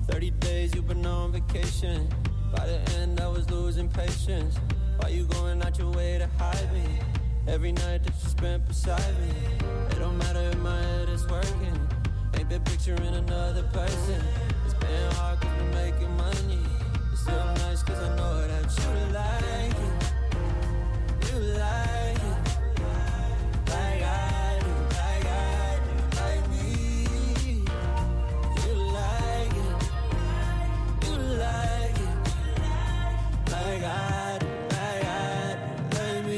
30 days you've been on vacation. By the end I was losing patience. Why you going out your way to hide me? Every night that you spent beside me. It don't matter if my head is working. Ain't been picturing another person. It's been hard cause we're making money. It's still nice cause I know that you like it. You like it. Like I do, like I do, like me. You like it. You like it. Like I do, like I do, like me.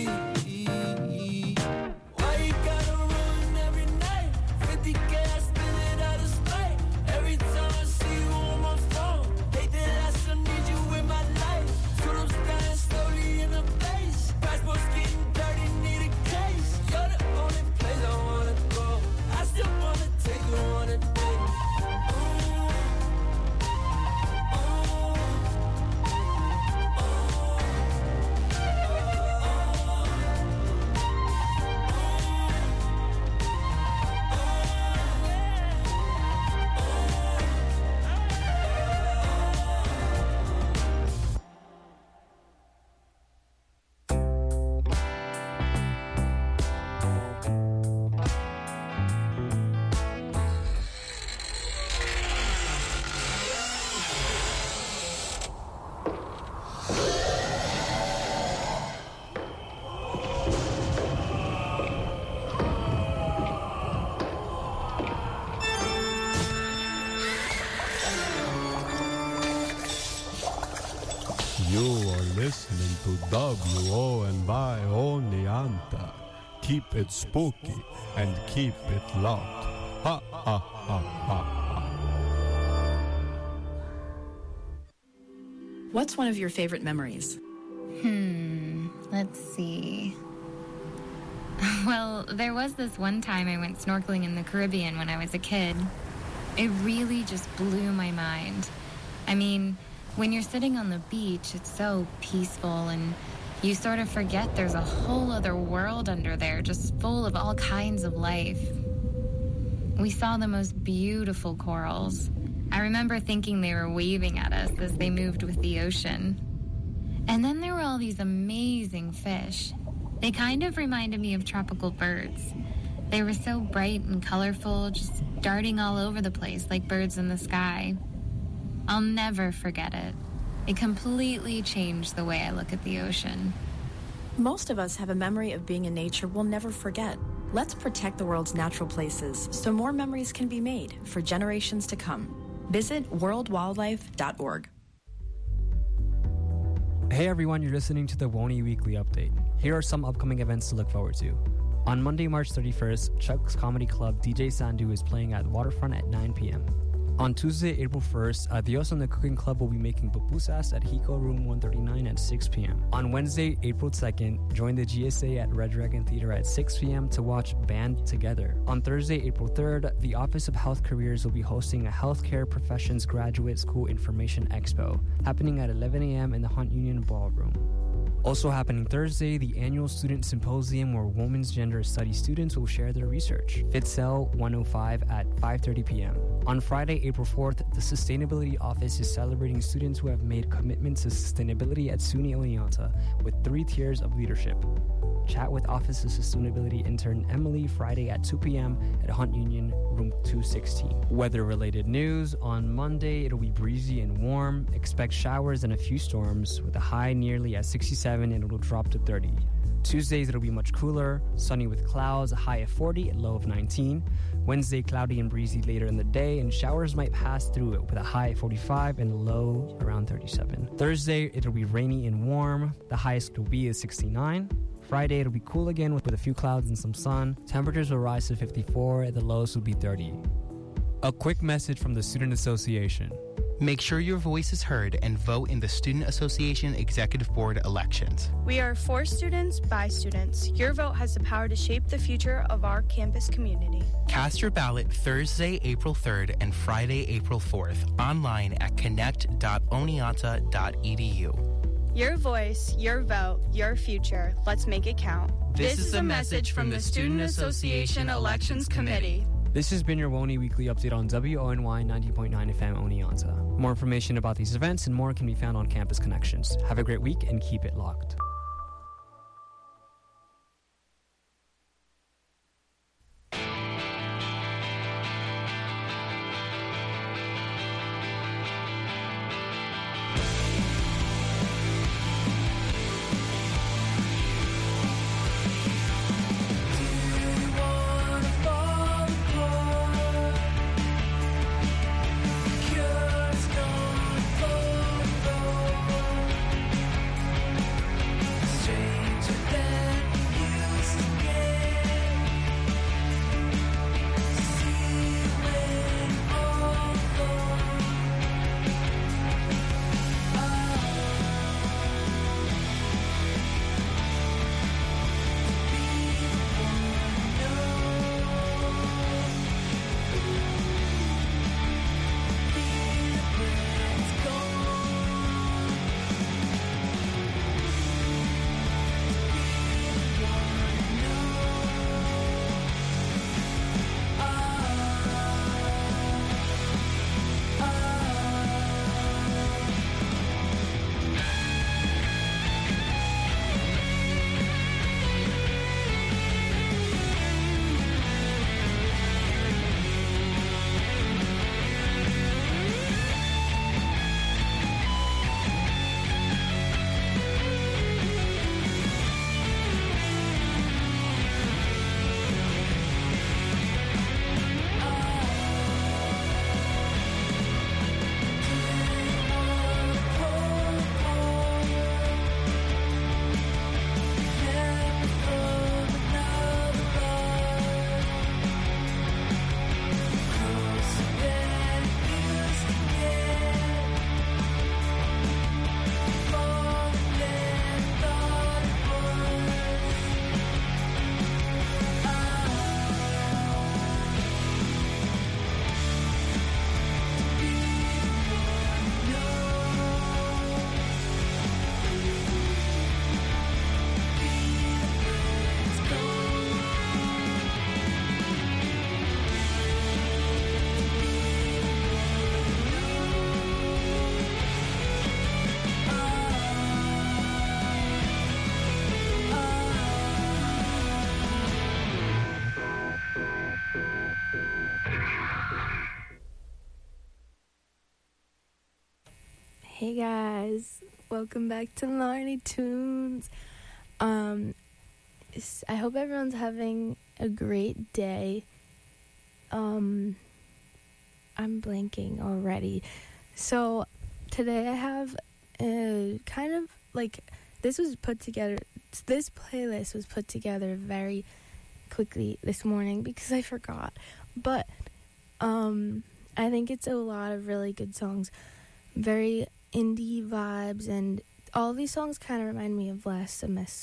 Why you gotta run every night? 50K, I spend it out of spite. Every time I see you on my phone, hate that I still need you in my life. So I'm standing slowly in the face. Passport's getting dirty, need a case. You're the only place I wanna go. I still wanna take you on a date. You are listening to WONY Oneonta. Keep it spooky and keep it locked. Ha ha ha ha ha. What's one of your favorite memories? Let's see. Well, there was this one time I went snorkeling in the Caribbean when I was a kid. It really just blew my mind. I mean, when you're sitting on the beach, it's so peaceful and you sort of forget there's a whole other world under there just full of all kinds of life. We saw the most beautiful corals. I remember thinking they were waving at us as they moved with the ocean. And then there were all these amazing fish. They kind of reminded me of tropical birds. They were so bright and colorful, just darting all over the place like birds in the sky. I'll never forget it. It completely changed the way I look at the ocean. Most of us have a memory of being in nature we'll never forget. Let's protect the world's natural places so more memories can be made for generations to come. Visit worldwildlife.org. Hey everyone, you're listening to the WONY Weekly Update. Here are some upcoming events to look forward to. On Monday, March 31st, Chuck's Comedy Club DJ Sandu is playing at Waterfront at 9 p.m. On Tuesday, April 1st, Adios and the Cooking Club will be making pupusas at Hiko Room 139 at 6 p.m. On Wednesday, April 2nd, join the GSA at Red Dragon Theater at 6 p.m. to watch Band Together. On Thursday, April 3rd, the Office of Health Careers will be hosting a Healthcare Professions Graduate School Information Expo, happening at 11 a.m. in the Hunt Union Ballroom. Also happening Thursday, the annual Student Symposium where Women's Gender Studies students will share their research. FitCell 105 at 5:30 p.m. On Friday, April 4th, the Sustainability Office is celebrating students who have made commitments to sustainability at SUNY Oneonta with 3 tiers of leadership. Chat with Office of Sustainability intern Emily Friday at 2 p.m. at Hunt Union, room 216. Weather-related news. On Monday, it'll be breezy and warm. Expect showers and a few storms with a high nearly at 67 and it'll drop to 30. Tuesdays, it'll be much cooler, sunny with clouds, a high of 40 and low of 19. Wednesday, cloudy and breezy later in the day, and showers might pass through it with a high of 45 and a low around 37. Thursday, it'll be rainy and warm. The highest will be is 69. Friday, it'll be cool again with a few clouds and some sun. Temperatures will rise to 54 and the lows will be 30. A quick message from the Student Association. Make sure your voice is heard and vote in the Student Association Executive Board elections. We are for students, by students. Your vote has the power to shape the future of our campus community. Cast your ballot Thursday, April 3rd and Friday, April 4th online at connect.oneonta.edu. Your voice, your vote, your future. Let's make it count. This is a message from the Student Association Elections Committee. This has been your WONY Weekly Update on WONY 90.9 FM Oneonta. More information about these events and more can be found on Campus Connections. Have a great week and keep it locked. Hey guys, welcome back to Larny Tunes. I hope everyone's having a great day. I'm blanking already. So today I have a kind of like this playlist was put together very quickly this morning because I forgot. But I think it's a lot of really good songs, very indie vibes, and all these songs kind of remind me of last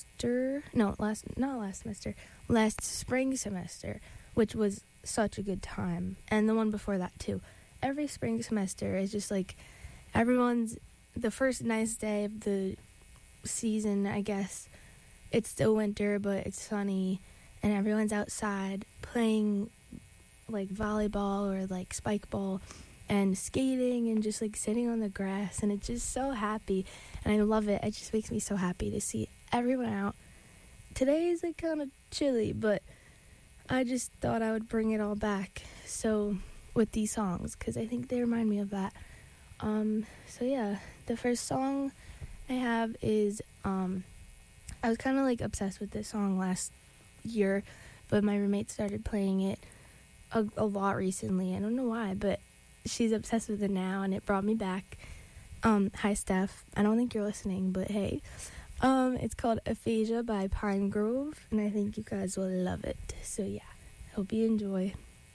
spring semester, which was such a good time, and the one before that too. Every spring semester is just like the first nice day of the season, I guess. It's still winter, but it's sunny, and everyone's outside playing like volleyball or like spike ball and skating and just like sitting on the grass, and it's just so happy, and I love it. It just makes me so happy to see everyone out. Today is like kind of chilly, but I just thought I would bring it all back so with these songs, because I think they remind me of that. So yeah, the first song I have is I was kind of like obsessed with this song last year, but my roommate started playing it a lot recently. I don't know why, but she's obsessed with it now, and it brought me back. Hi Steph, I don't think you're listening, but hey. It's called Aphasia by Pine Grove, and I think you guys will love it. So yeah, hope you enjoy.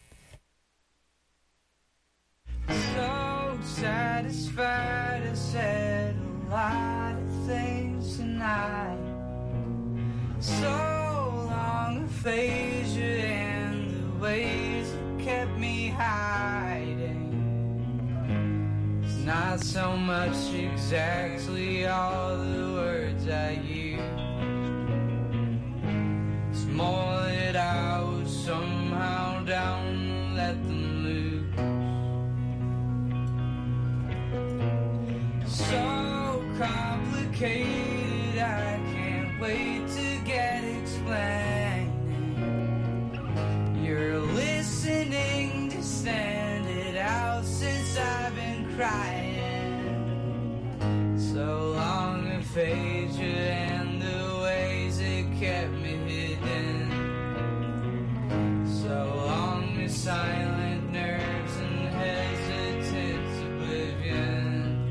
So satisfied, I said a lot of things tonight. So long aphasia and the ways that kept me hiding. It's not so much exactly all the words I use. It's more that I was somehow down so complicated, I can't wait to get explaining. You're listening to Stand It Out since I've been crying. So long aphasia and the ways it kept me hidden. So long the silent nerves and hesitant oblivion.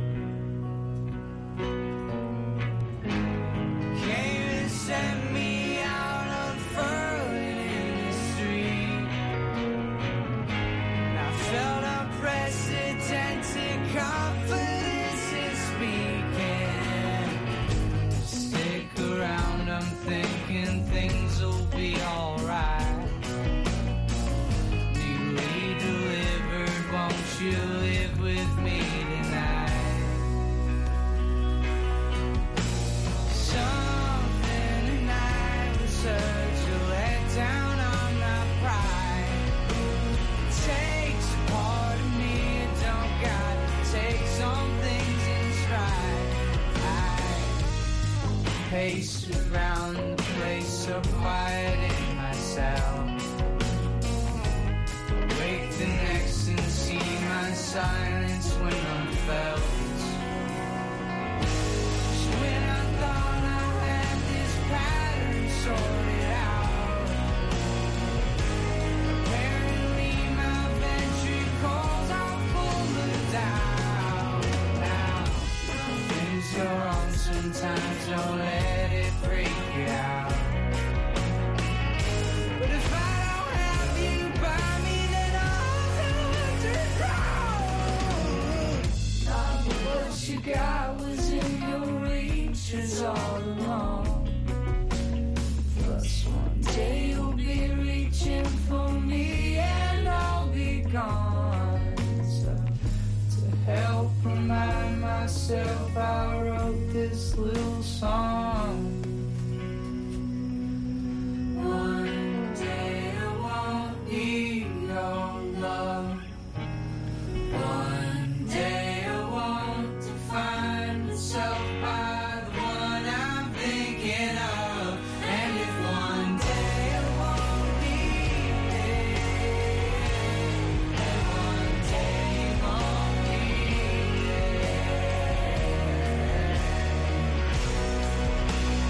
Came and sent me out unfurling in the street. And I felt unprecedented confidence in speaking. Stick around, I'm thinking things will be alright. Newly delivered, won't you live with me tonight? Something tonight was such a letdown on my pride. It takes a part of me, it don't got to take some things in stride. I pace around the place so quiet in myself. Wake the next and see my silence when I'm felt. Just when I thought I had this pattern sorted out, apparently my ventricles are full of doubt. Now, things go wrong sometimes, don't let it freak you out. But if I don't have you by me, then I'll have to drown. Not what you got was in your reaches all along. Plus one day you'll be reaching for me and I'll be gone. So to help remind myself, I wrote this little song. One day I won't need your love. One day I won't define myself by the one I'm thinking of. And if one day I won't need it, and one day you won't need it.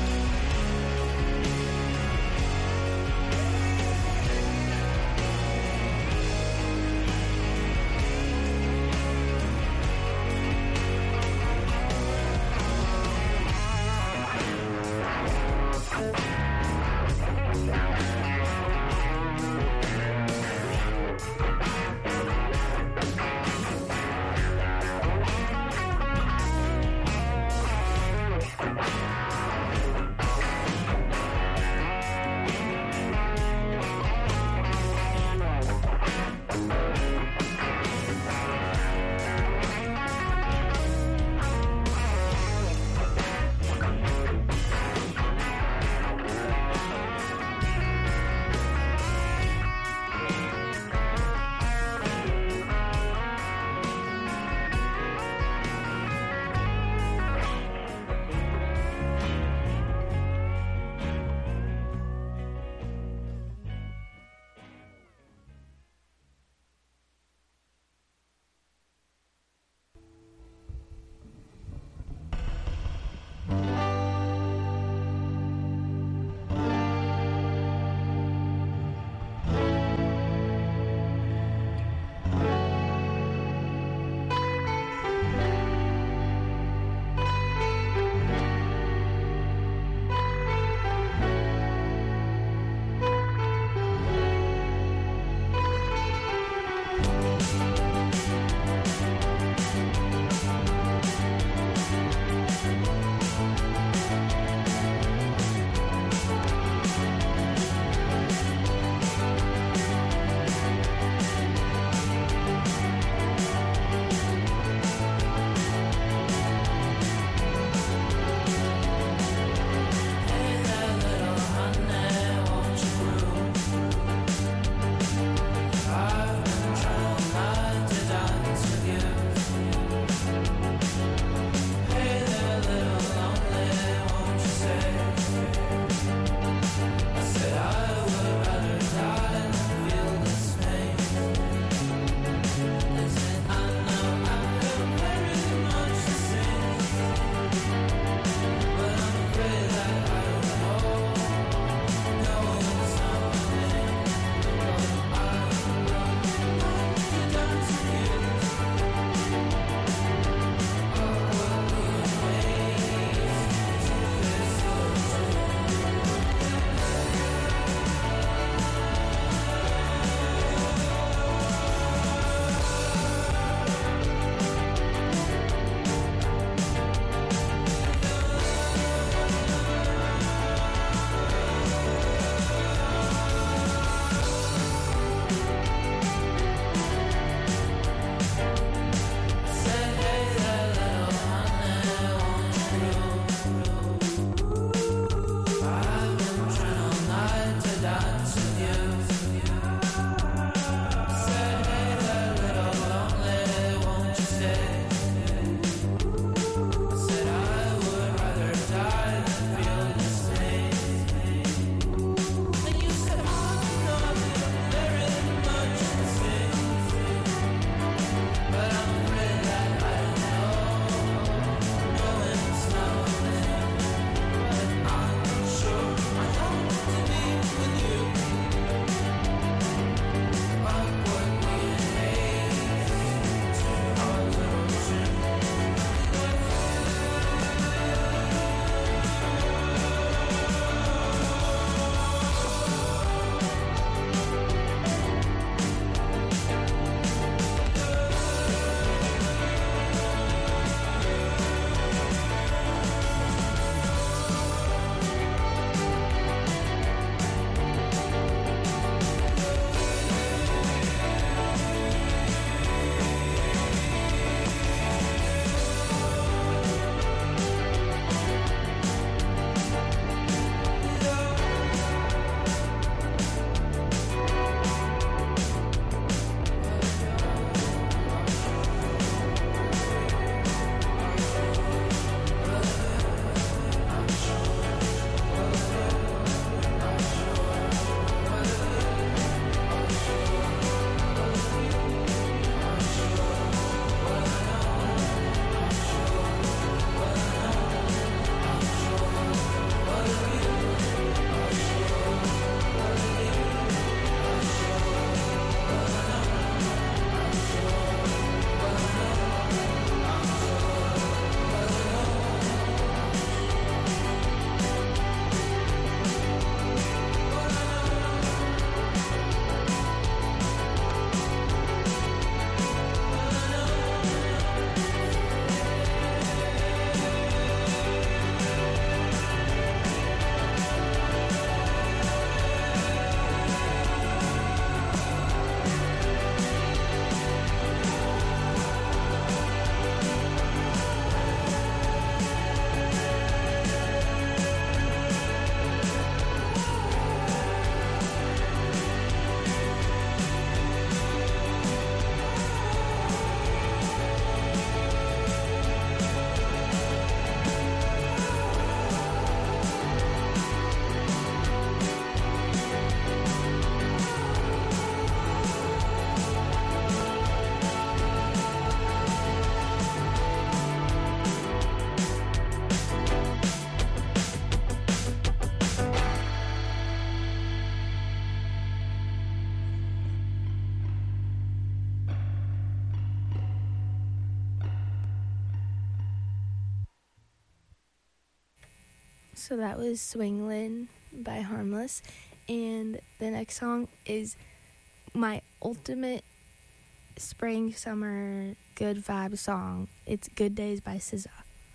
So that was Swingin' by Harmless. And the next song is my ultimate spring, summer, good vibe song. It's Good Days by SZA.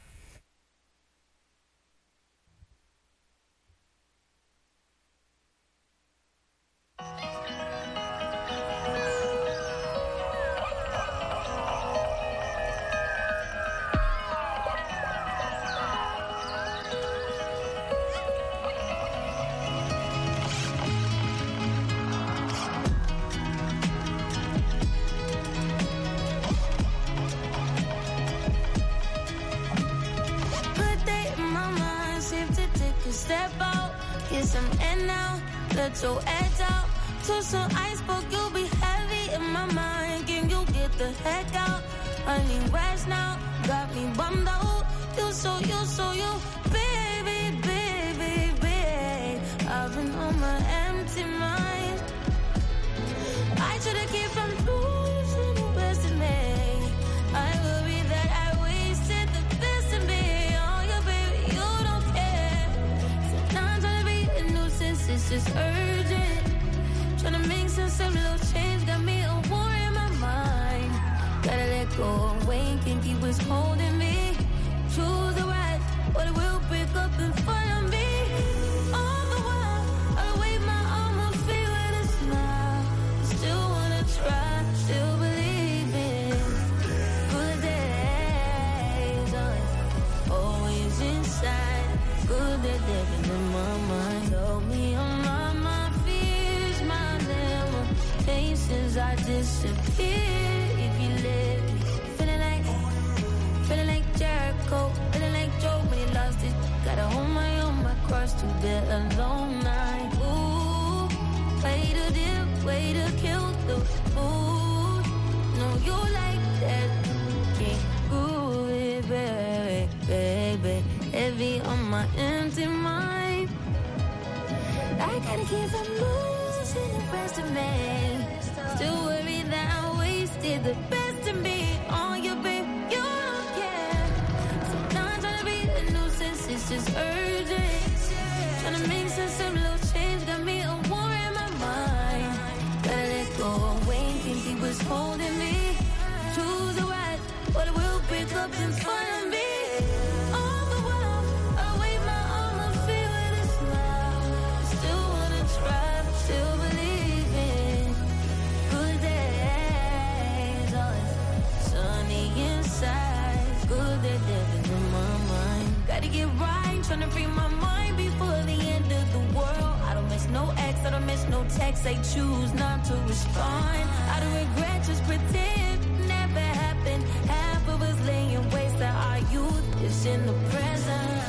Step out, get some air now, let your edge out. To some iceberg, you'll be heavy in my mind. Can you get the heck out? I need rest now, got me bummed out. You so you, baby, baby, baby. I've been on my empty mind. I should've kept from losing the best in me. I worry that I wasted the best in me. Oh, yeah, baby, you don't care. Sometimes trying to be a nuisance, it's just urgent. Trying to make sense of little change, got me a war in my mind. Gotta let go of weight, can't keep what's holding me. Choose the right, or it will pick up in front of me. All the while, I'll wave my arm and feel with a smile. Still wanna try, still believe in good days. Always inside, good that living in my mind. Told me I'm on my fears, my limitations. I disappear if you let me. Feeling like Jericho, feeling like Joe when he lost it. Gotta hold my own, my cross to bear alone night. Ooh, way to dip, way to kill the mood. No, you like that, can't prove it, baby, baby. Heavy on my empty mind. I gotta keep from losing the rest of me. Still worried that I wasted the best of me. Oh, you babe, you don't care. Sometimes trying to be a nuisance, it's just urgent. Trying to make sense of little change, got me a war in my mind. Gotta let go of weight, can't keep what's holding me. Choose the right, but it will pick up in front of me. All the while, I'll wave my arm and feel with a smile. Still wanna try, still believe in good days. Oh, sunny inside, good that living in my mind. Gotta get right, trying to free my mind before the end of the world. I don't miss no ex, I don't miss no text. They choose not to respond. I don't regret, just pretend never happened. Half of us laying waste to our youth is in the present.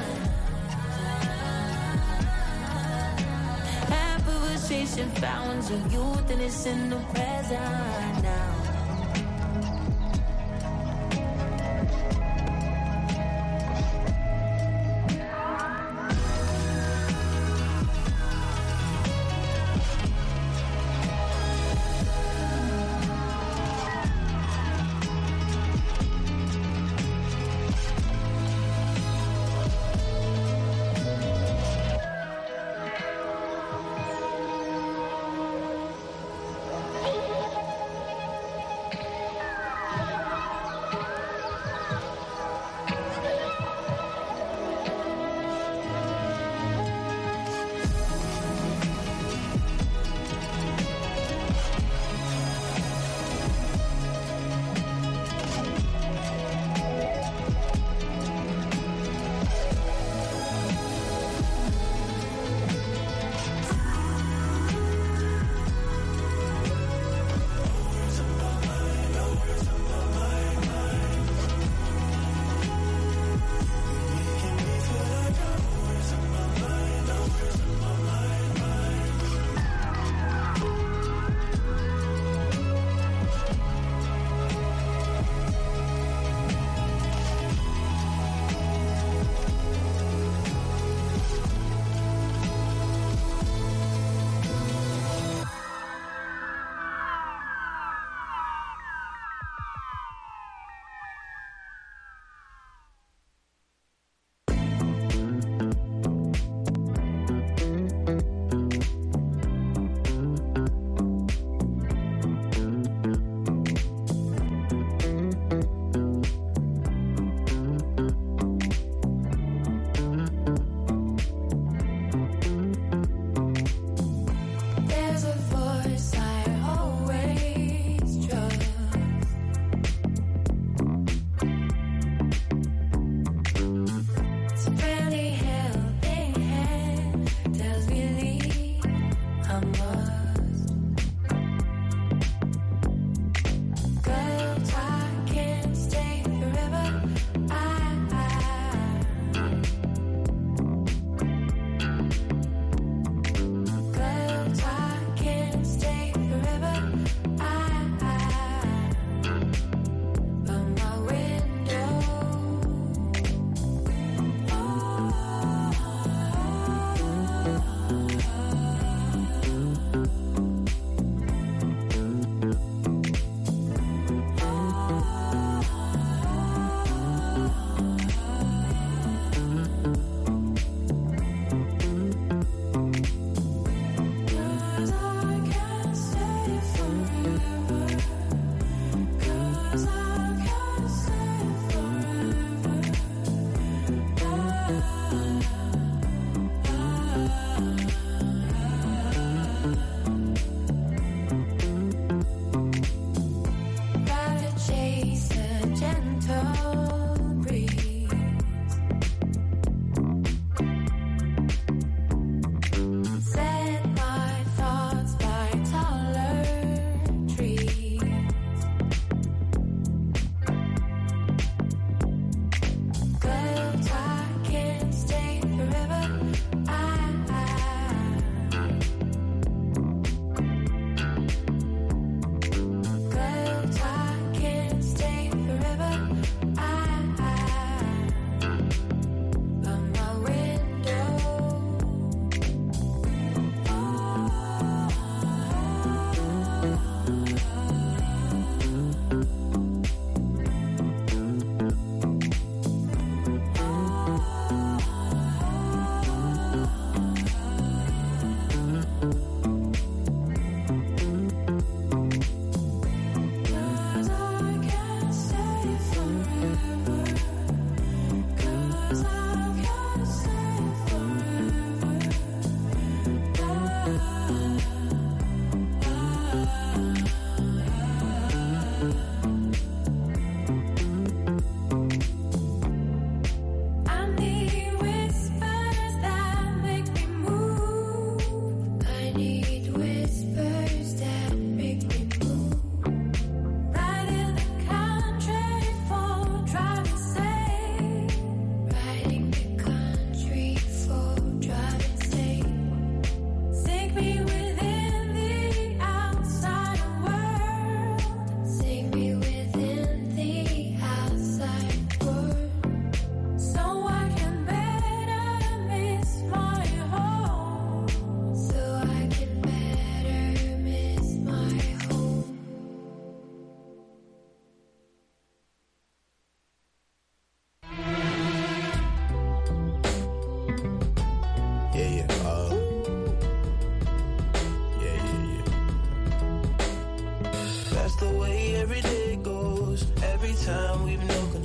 Half of us chasing fountains of youth and it's in the present now.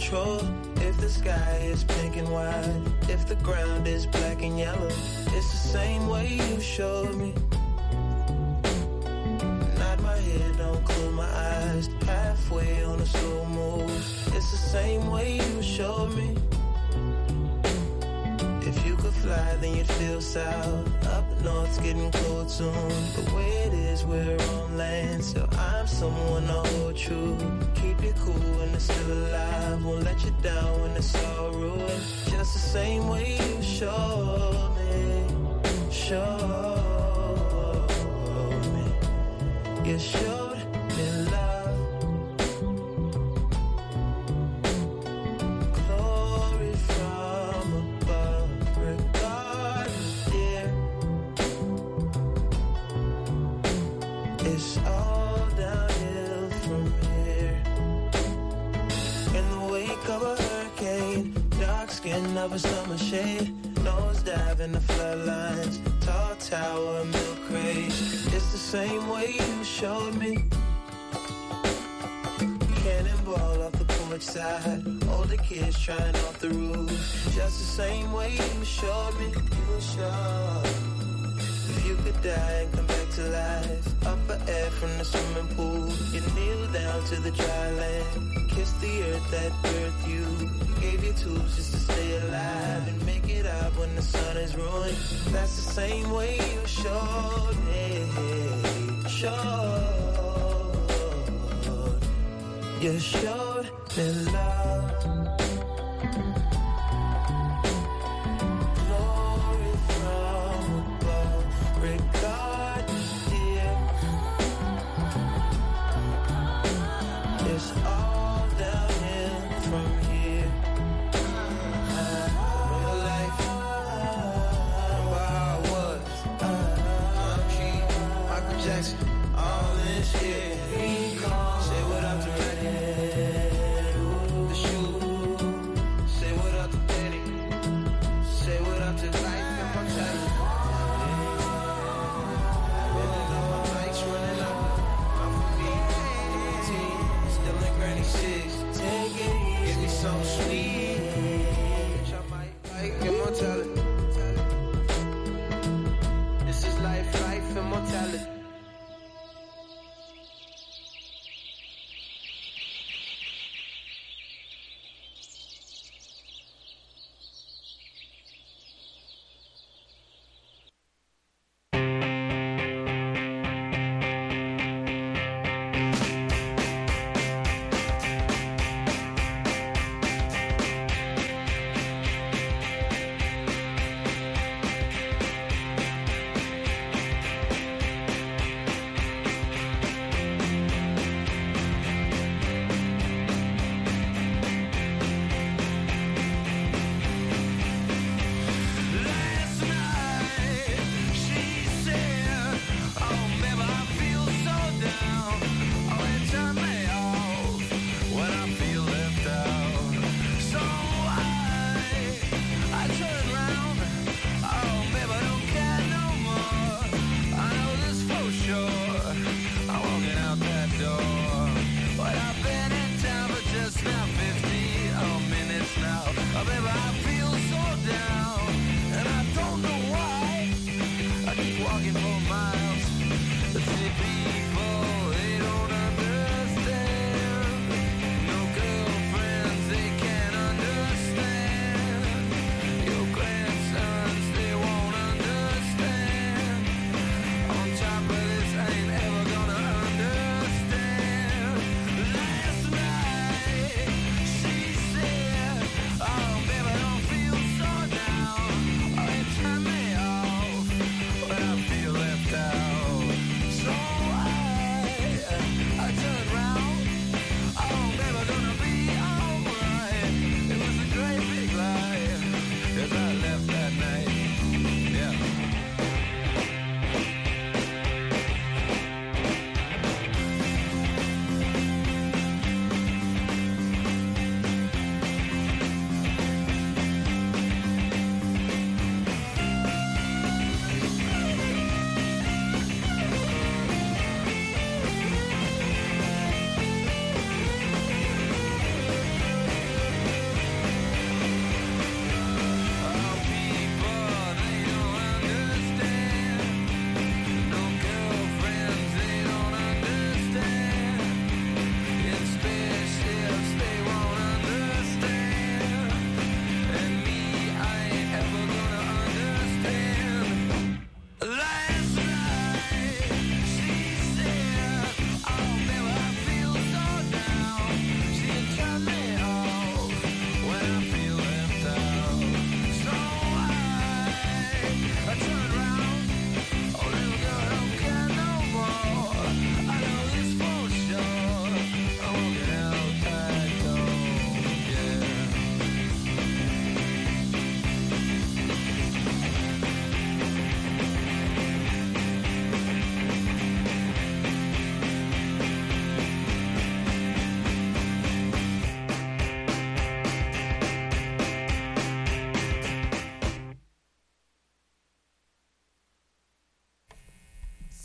control. If the sky is pink and white, if the ground is black and yellow, it's the same way you showed me. Nod my head, don't close my eyes. Halfway on a slow move, it's the same way you showed me. If you could fly, then you'd feel south. Up north's getting cold soon. The way it is, we're on land, so I'm someone to hold true. Keep you cool when it's still alive. Won't let you down when it's all ruined. Just the same way you showed me. Showed me. You showed me love. It's all downhill from here. In the wake of a hurricane, dark skin of a summer shade, nose dive in the floodlines, tall tower, milk crate. It's the same way you showed me. Cannonball off the porch side, older kids trying off the roof. Just the same way you showed me. You showed. If you could die and come back to life, up for air from the swimming pool, you kneel down to the dry land, kiss the earth that birthed you, gave you tools just to stay alive and make it out when the sun is ruined. That's the same way you showed me. You showed me love. It's all downhill from here. Real life, remember how it was. I'm King, Michael Jackson, all in shit. Say what up to Reddy, the shoe. Say what up to Benny. Say what up to life and mortality. Even though my bike's running out, I'm for me, 18, still in granny six. Take it easy, give me some sweet. Bitch, I might like immortality. This is life, life, immortality.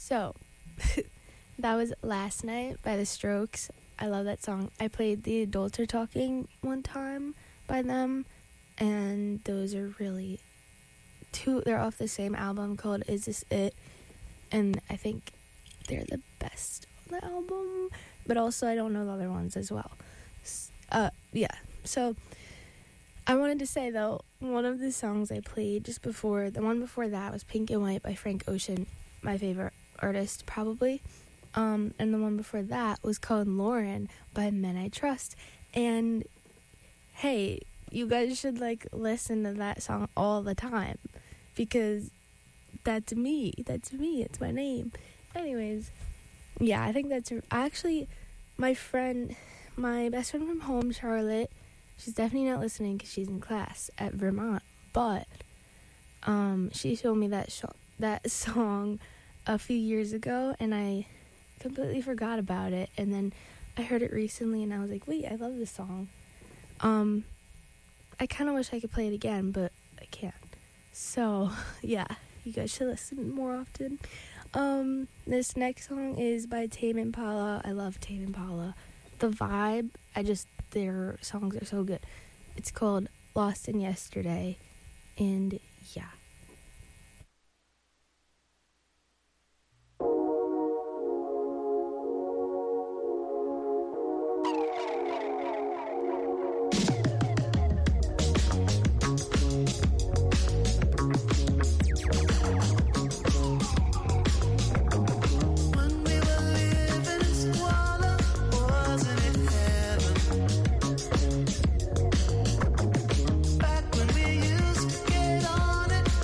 So, that was Last Night by The Strokes. I love that song. I played The Adults Are Talking one time by them, and those are really they're off the same album called Is This It? And I think they're the best on the album, but also I don't know the other ones as well. Yeah, so I wanted to say, though, one of the songs I played just before, the one before that was Pink and White by Frank Ocean, my favorite artist, probably. And the one before that was called Lauren by Men I Trust. And, hey, you guys should, like, listen to that song all the time. Because that's me. That's me. It's my name. Anyways, yeah, I think that's... Actually, my best friend from home, Charlotte, she's definitely not listening because she's in class at Vermont. But she showed me that song a few years ago, and I completely forgot about it. And then I heard it recently, and I was like, wait, I love this song. I kind of wish I could play it again, but I can't. So, yeah, you guys should listen more often. This next song is by Tame Impala. I love Tame Impala. The vibe, their songs are so good. It's called Lost in Yesterday, and yeah. Back when we used to get on it.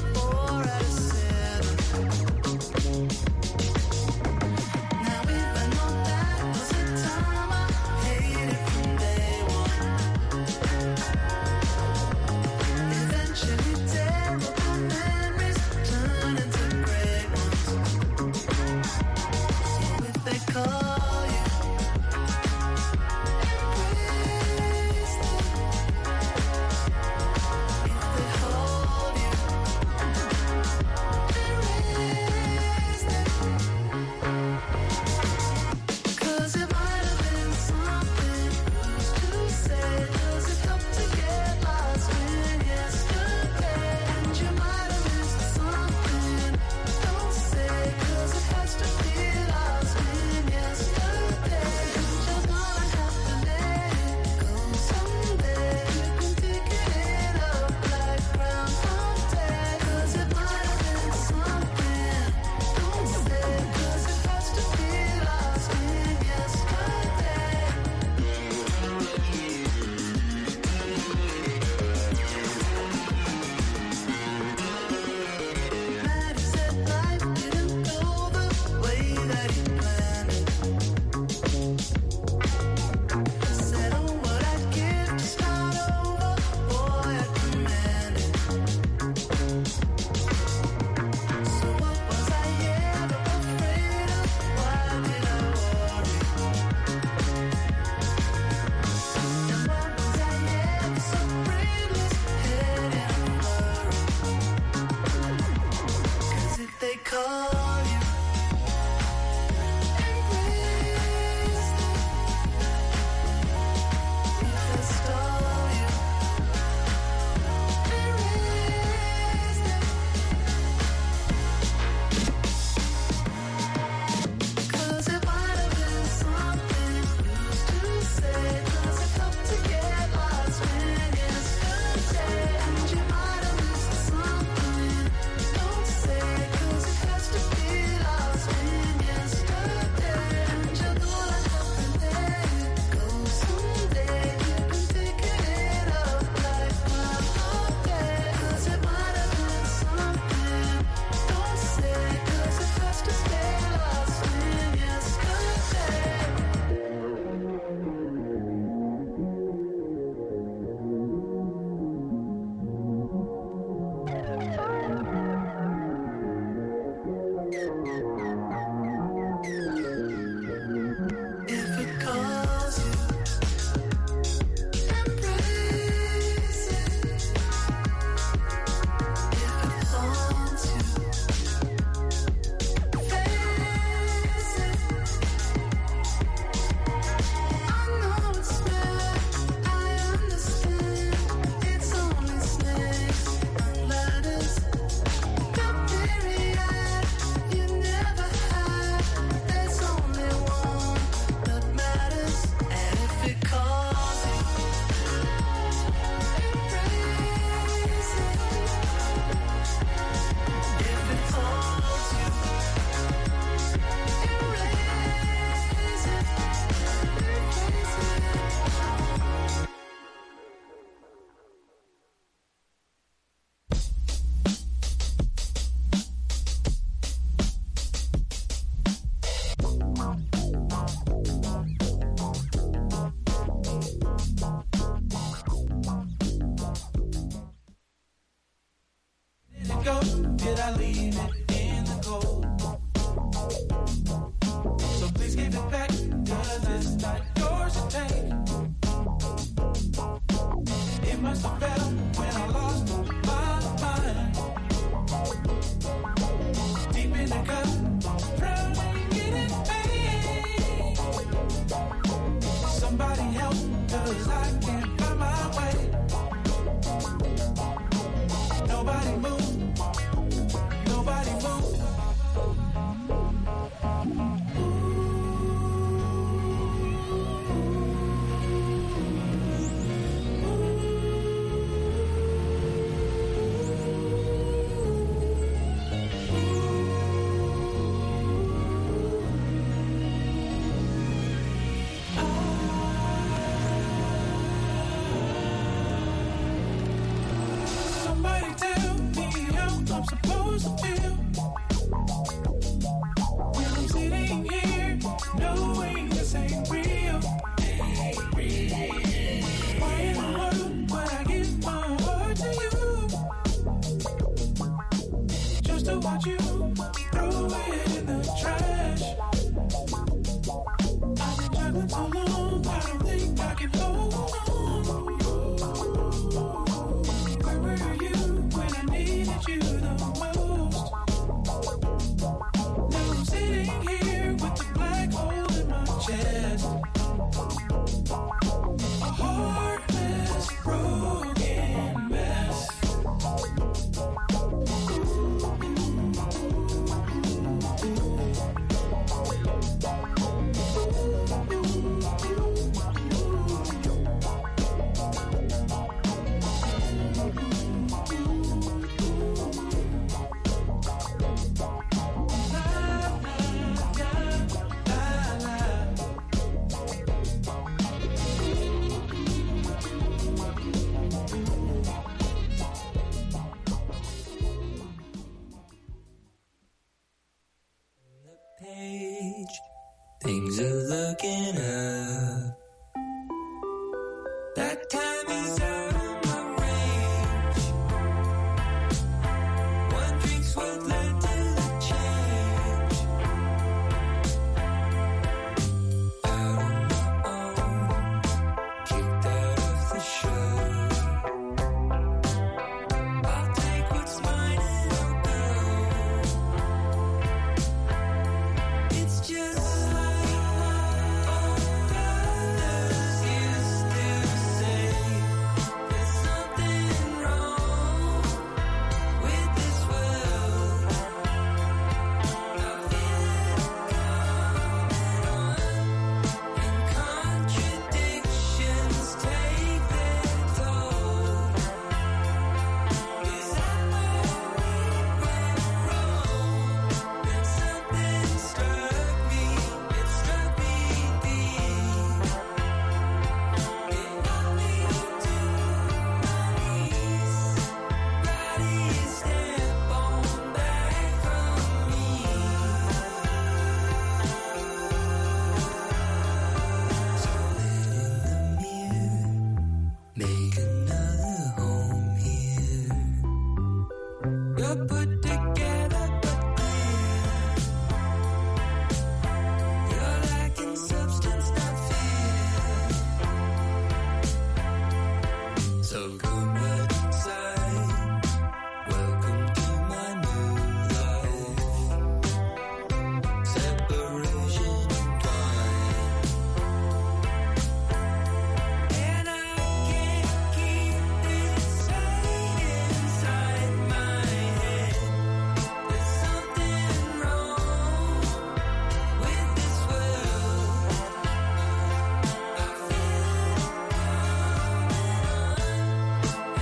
must have felt when I lost my mind. Deep in the gut, drowning in it, pain. Somebody help, 'cause I can't find my way. Nobody move, nobody move. Somebody tell me how I'm supposed to feel when I'm sitting here knowing this ain't real. Why in the world would I give my heart to you just to watch you throw it in the trash? I've been juggling so long, I don't think I can hold on. Where were you when I needed you the most? Now I'm sitting here with the black hole in my chest. A heartless, broken mess. Page, things are looking up. That time is out of my range. One drink's what led to the change. Out on my own, kicked out of the show. I'll take what's mine and I'll go. It's just like all others used to say. There's something wrong with this world. I feel it coming on, and contradictions take their toll. Is that where we went wrong? Then something struck me, it struck me deep. It knocked me to my knees. Body step on back from me. So lit in the mirror, make another home here. You're put together but clear. You're lacking substance, not fear. So come right inside. Welcome to my new life. Separation entwined. And I can't keep this straight inside my head. There's something wrong with this world. I feel it coming on,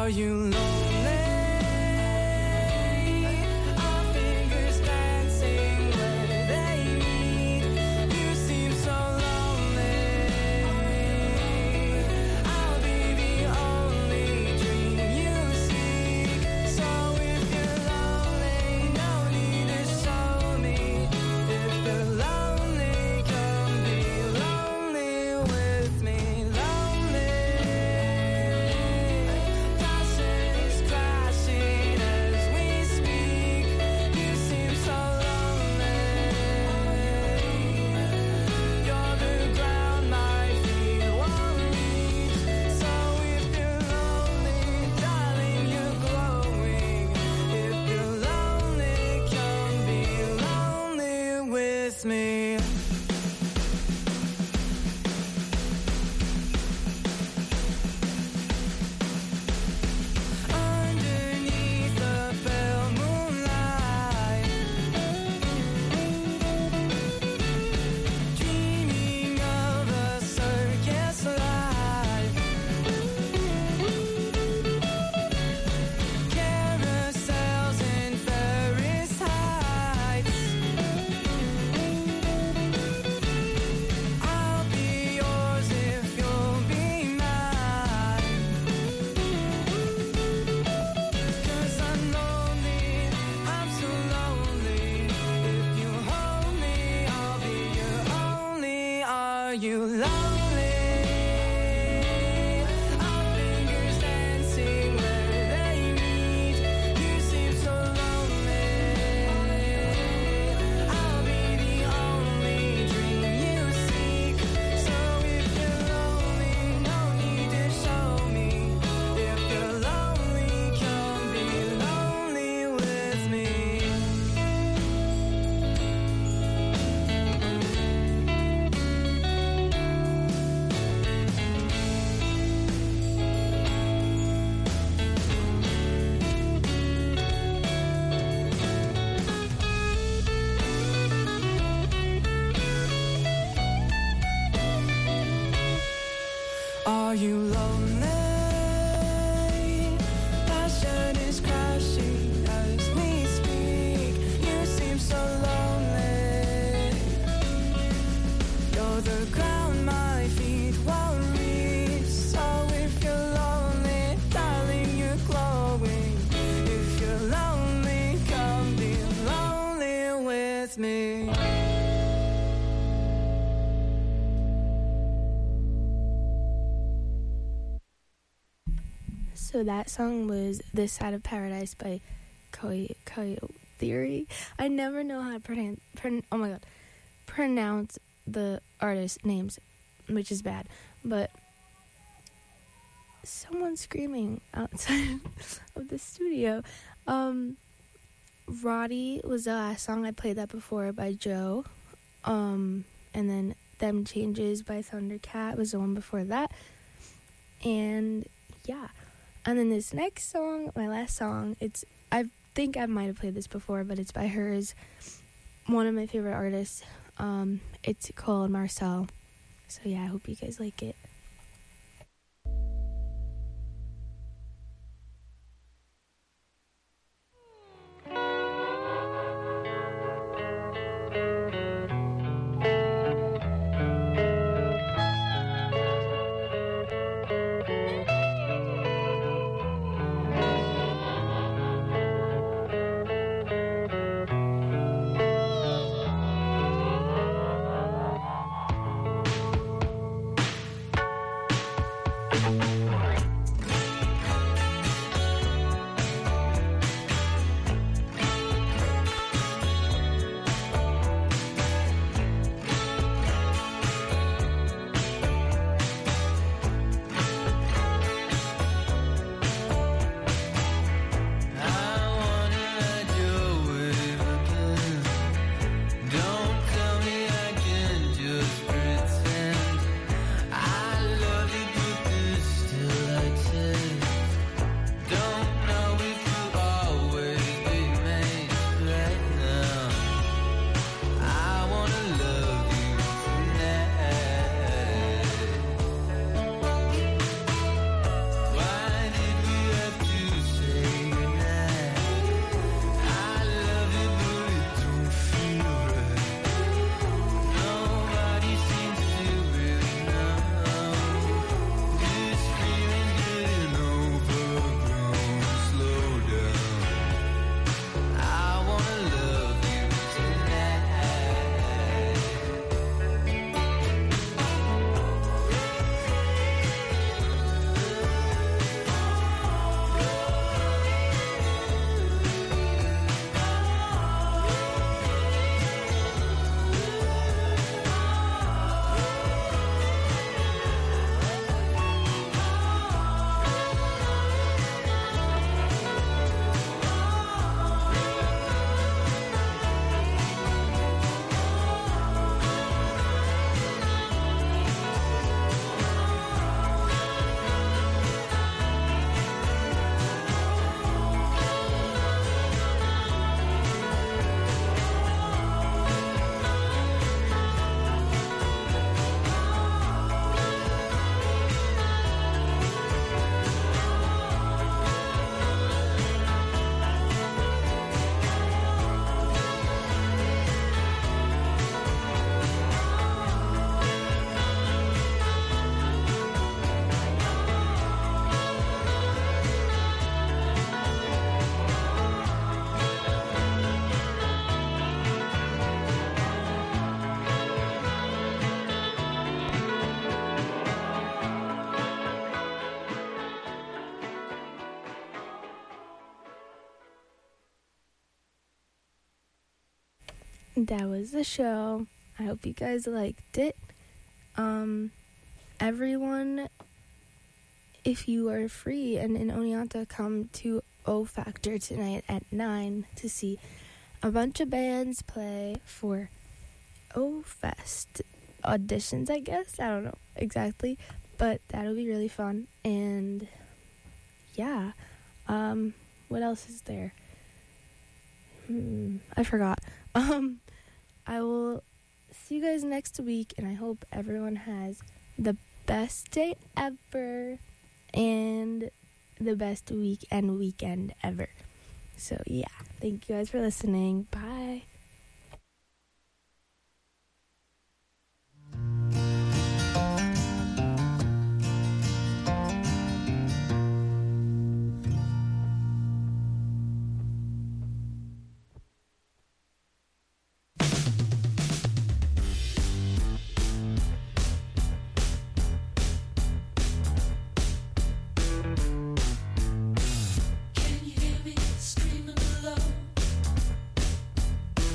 Are you lonely? Our fingers dancing where they meet. You seem so lonely. I'll be the only dream you seek. So if you're lonely, no need to show me. If you're lonely, come be lonely with me. Lonely. Passion is crashing as we speak. You seem so lonely. You're the ground my feet won't reach. So if you're lonely, darling, you're glowing. If you're lonely, come be lonely with me. Underneath the pale moonlight, dreaming of a circus life, carousels and Paris heights. I'll be yours if you'll be mine. 'Cause I'm lonely, I'm so lonely. If you hold me, I'll be your only. Are you lonely? Our fingers dancing where they meet. You seem so lonely. I'll be the only dream you seek. So if you're lonely, no need to show me. If you're lonely, come be lonely with me. Are you lonely? Passion is crashing as we speak. You seem so lonely. You're the ground my feet won't reach. So if you're lonely, darling, you're glowing. If you're lonely, come be lonely with me. So that song was This Side of Paradise by Coyote Theory. I never know how to pronounce the artist names, which is bad. But someone's screaming outside of the studio. Roddy was the last song. I played that before by Joe. And then Them Changes by Thundercat was the one before that. And yeah. And then this next song, my last song, I think I might have played this before, but it's by hers, one of my favorite artists. It's called Marcel. So yeah, I hope you guys like it. Just pretend I love you, but this that was the show. I hope you guys liked it. Everyone, if you are free and in Oneonta, come to O Factor tonight at 9 to see a bunch of bands play for O Fest auditions, I guess. I don't know exactly, but that'll be really fun. And yeah, what else is there? I forgot. I will see you guys next week, and I hope everyone has the best day ever and the best week and weekend ever. So yeah, thank you guys for listening. Bye. Can you hear me screaming below?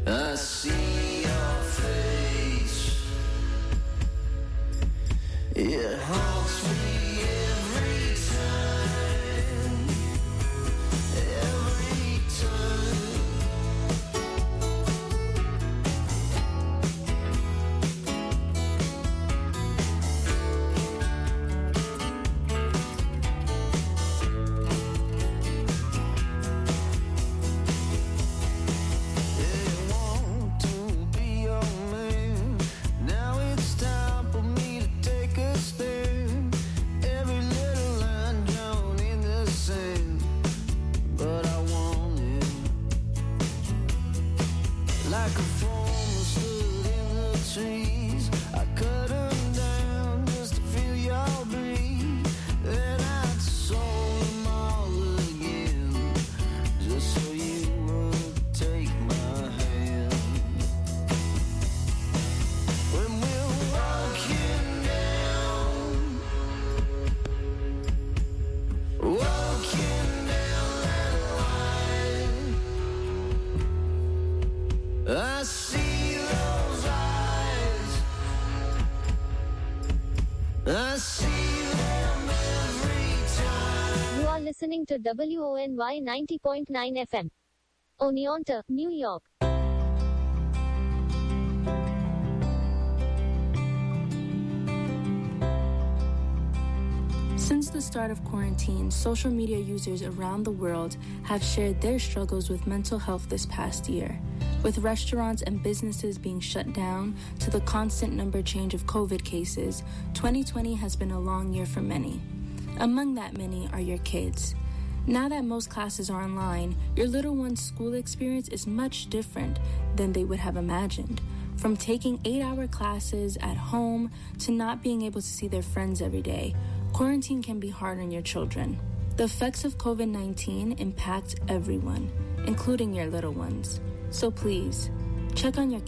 I see your face. It haunts me every time. Every time. I see those eyes. I see them every time. You are listening to WONY 90.9 FM. Oneonta, New York. Since the start of quarantine, social media users around the world have shared their struggles with mental health this past year. With restaurants and businesses being shut down to the constant number change of COVID cases, 2020 has been a long year for many. Among that many are your kids. Now that most classes are online, your little one's school experience is much different than they would have imagined. From taking 8-hour classes at home to not being able to see their friends every day, quarantine can be hard on your children. The effects of COVID-19 impact everyone, including your little ones. So please, check on your